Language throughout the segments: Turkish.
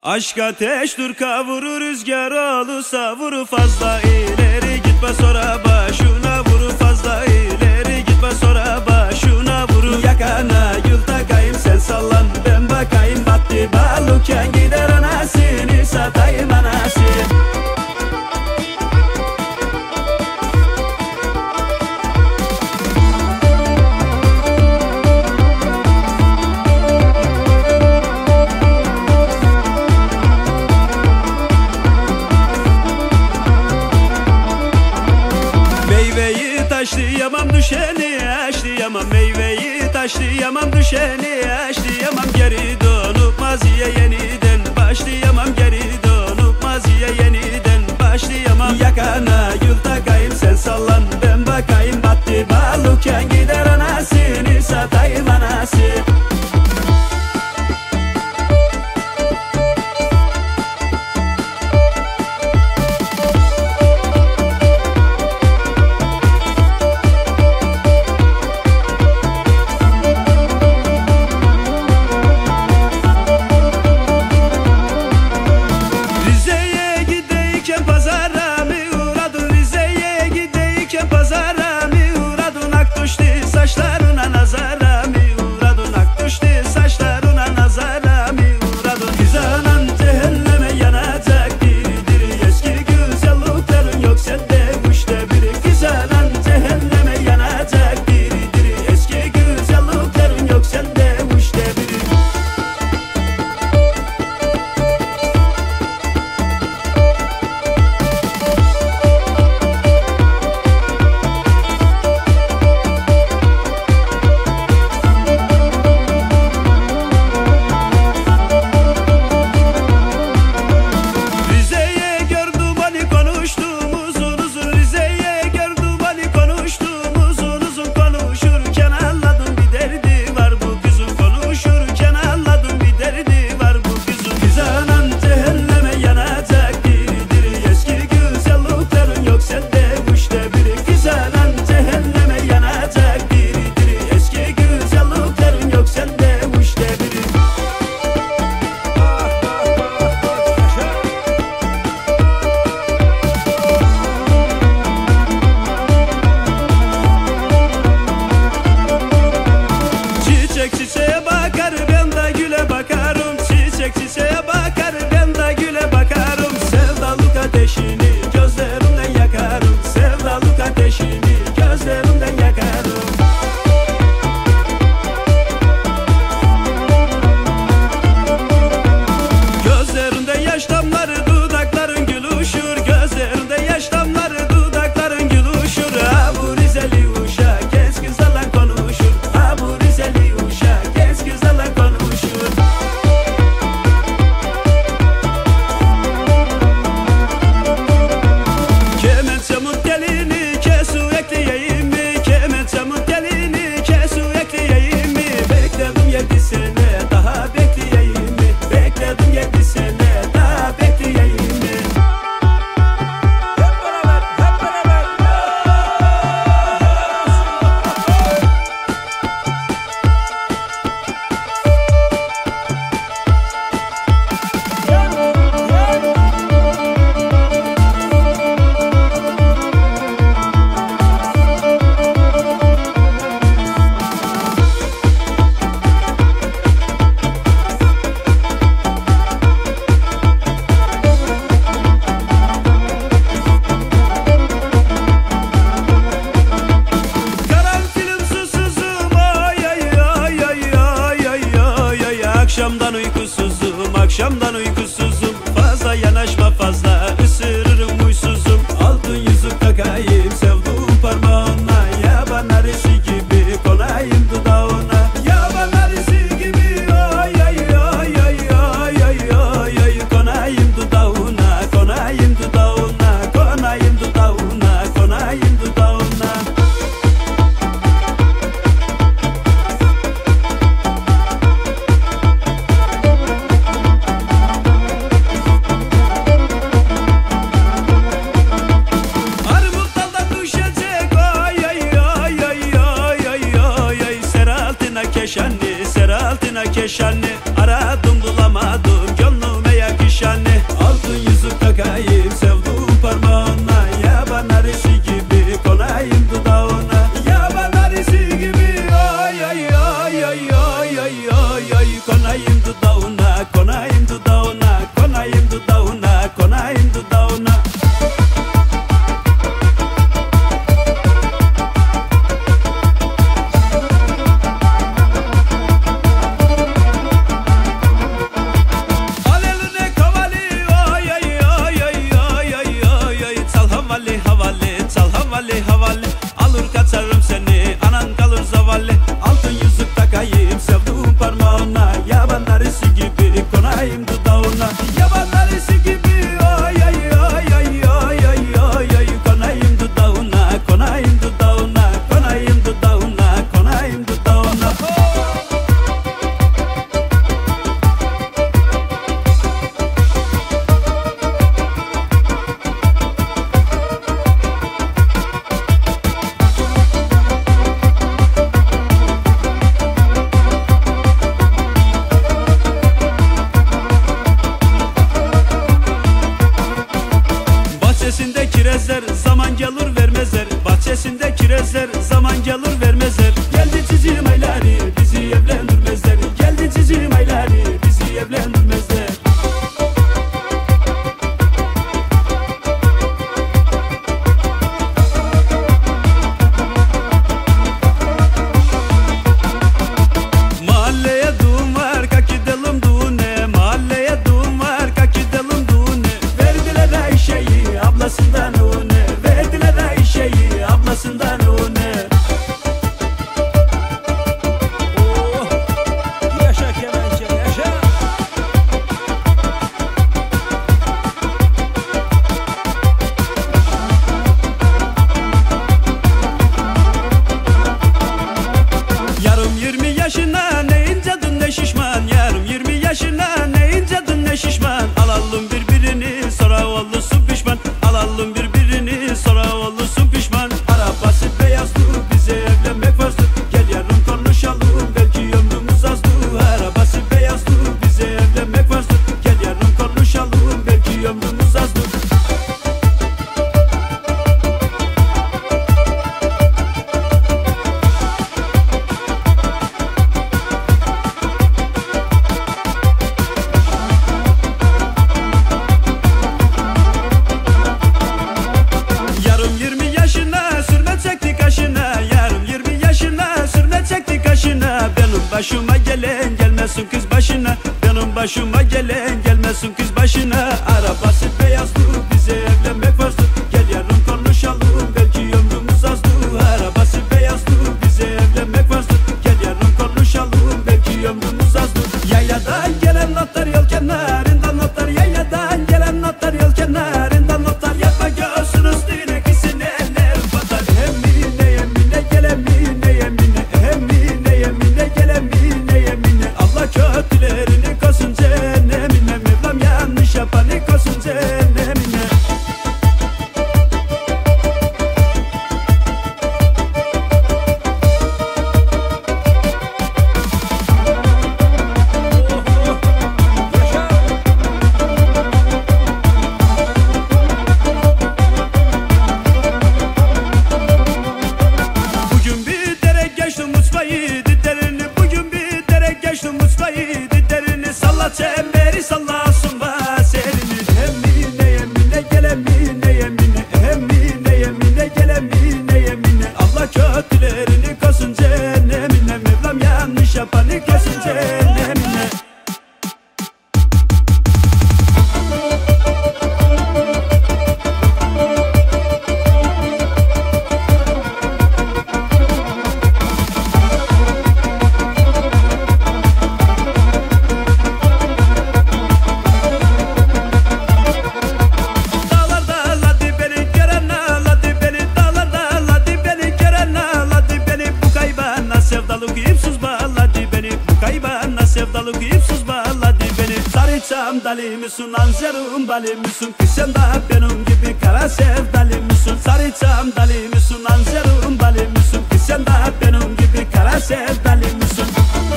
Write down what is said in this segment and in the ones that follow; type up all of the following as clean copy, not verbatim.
Aşk ateştir kavurur, rüzgar olursa vurur, fazla ileri gitme sonra başına vurur, fazla ileri gitme sonra başına vurur. Yakana gül takayım sen sallan ben bakayım, battı balıkken gider anasını satayım anası. Taşlayamam düşeni, aşlayamam meyveyi, taşlayamam düşeni, aşlayamam geri dönüp maziye yeniden başlayamam, geri dönüp maziye yeniden başlayamam. Yakana gül takayım sen sallan ben bakayım, battı balıkken gider anasını satayım anası. Saçlarına nazara mi uğradın, ak düştü saçlarına nazara mi uğradın? Güzelan cehenneme yanacak biridir, eski güzelliklerin yok sende üçte biri. Güzelan cehenneme yanacak biridir, eski güzelliklerin yok sende üçte biri. Çiçeğe bakar ben de güle bakarım, çiçek çiçeğe bakar ben de güle bakarım. Sevdalık ateşini gözlerimden yakarım, sevdalık ateşini gözlerimden yakarım. Gözlerinde yaş damları dudakların gülüşür, gözlerinde yaş damları dudakların gülüşür. Ha bu Rizeli uşak genç kızlarla konuşur, ha bu Rizeli uşak genç kızlarla konuşur. Kemençemin telini kesu ekleyeyim mi, kemençemin telini kesu ekleyeyim mi? Bekledim 7 sene daha bekleyeyim mi, bekledim 7 sene daha bekleyeyim mi? Hep beraber, hep beraber. Akşamdan uykusuzum, akşamdan uykusuzum. Fazla yanaşma fazla, ısırırım huysuzum. Altın yüzük takayım sevduğum parmağına, yaban arısı gibi konayım dudağına. Yaban arısı gibi oy oy oy oy oy oy oy oy. Konayım dudağına, konayım dudağına, konayım dudağına, konayım dudağına. keşanni, ser altına keşanni. Aradım bulamadım, gönlüme yakın bahçesinde kirezler, zaman gelir vermezler. Geldi cicim ayları bizi evlendirmezler. Geldi cicim ayları bizi evlendirmezler. Mahalleye düğün var, kalk gidelim düğüne. Mahalleye düğün var, kalk gidelim düğüne. Verdiler Ayşe'yi ablasından öne. Verdiler Ayşe'yi ablasından öne. Oh, yaşa kemençe yaşa. Yarım 20 yaşına ne incedin ne şişman. Yarım 20 yaşına ne incedin ne şişman. Alalım birbirini sonra olursun pişman. Alalım birbirini sonra olursun pişman. Arabası beyazdı bize evlenmek farzdı. Gel yarın konuşalım belki ömrümüz azdı. Arabası beyazdı bize evlenmek farzdı. Gel yarın konuşalım belki ömrümüz azdı. Yarım 20 yaşına sürme çekti kaşına. Yarım 20 yaşına sürme çekti kaşına. Benim başıma gelen gelmesin kız başına. Benim başıma gelen gelmesin kız başına. Arabası beyazdı bize evlenmek farzdı. Gel yarın konuşalım belki ömrümüz azdı. Arabası beyazdı bize evlenmek farzdı. Gel yarın konuşalım belki ömrümüz azdı. Yayladan gelen notlar yol kenarından notlar. Yayladan gelen notlar yol kenarından notlar. Yapma göğsün üstüne kısın eller batar. Emine yemine gel emine yemine. Emine yemine gel emine yemine. Allah kötülerini kosun cehennemine. Mevlam yanlış yapanı kosun cehennemine. Bugün bir dere geçtim mutfayı didlerini. Bugün bir dere geçtim mutfayı didlerini. Salla çemberi sallasın vaselini. Emine yemine gel emine yemine. Emine yemine gel emine yemine. Allah kötülerini kosun cehennemine. Mevlam yanlış yapanı kosun cehennemine. Dağlarda ladı beni gören ağladı beni. Dağlarda ladı beni gören ağladı beni. Bu kaybana sevdalık ipsiz bağladı beni. Bu kaybana sevdalık ipsiz bağladı beni. Sarıçam dali misin anzerum bali misin? Ki sen de benim gibi kara sevdalı mısın? Sarıçam dali misin anzerum bali misin? Ki sen de benim gibi kara sevdalı mısın?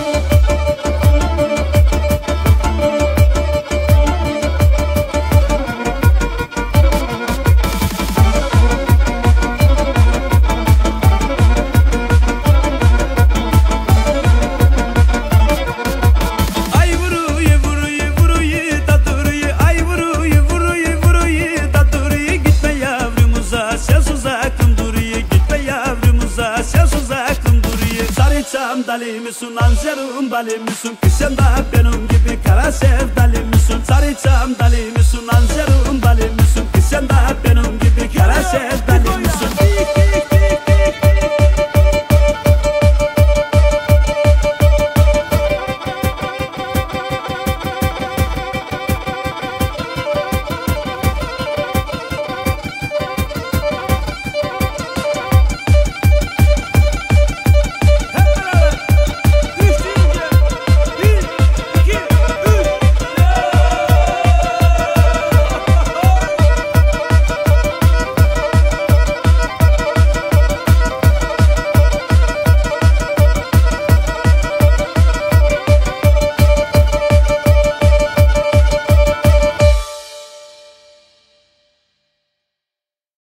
Ay vuruyu vuruyu vuruyu da duruyu. Ay vuruyu vuruyu vuruyu da duruyu. Gitme yavrumuza sensiz aklım duruyor. Gitme yavrumuza sensiz aklım duruyor. Sarıçam dali misin anzerum bali misin? Ki sen de benim gibi kara sevdalı mısın?